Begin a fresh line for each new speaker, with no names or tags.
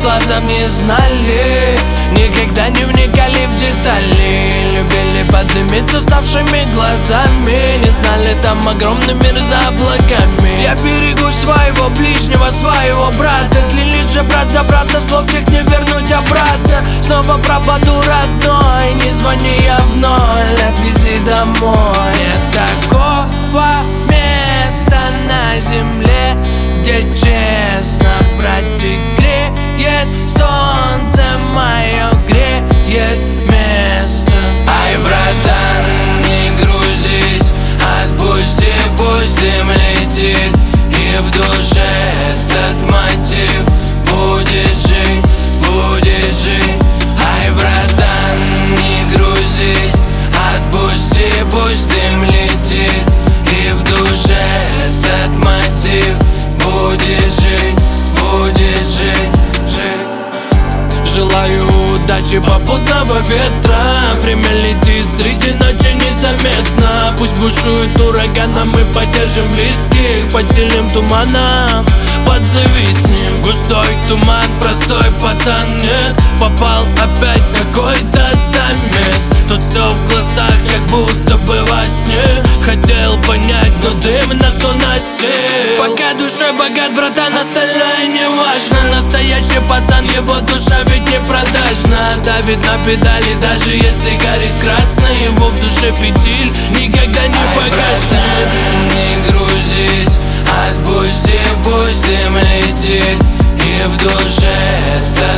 складом не знали, никогда не вникали в детали. Любили поднимиться уставшими глазами, не знали, там огромный мир за облаками. Я берегу своего ближнего, своего брата. Клянись же, брат, за брата, словчик не вернуть обратно. Снова пропаду, родной, не звони я в ноль, отвези домой. Нет такого места на земле, где честно, братик, греет солнце мое, греет место. Ай, братан, не грузись, отпусти, пусть дым летит, и в душе этот мотив будет жить, будет жить. Ай, братан, не грузись, отпусти, пусть дым летит, и в душе этот мотив будет жить, будет жить, жить. Желаю удачи, попутного ветра, время летит среди ночи незаметно. Пусть бушует ураганом, мы поддержим близких, подселим туманом, подзависнем. Густой туман, простой пацан, нет, попал опять в какой-то замес. Тут все в глазах, как будто бы во сне. Хотел понять, но дым нас уносит. Пока душа богат, братан, остальное не важно. Настоящий пацан, его душа ведь не продажна. Давит на педали, даже если горит красный, его в душе фитиль никогда не погаснет. Не грузись, отпусти, пусть дым летит, и в душе это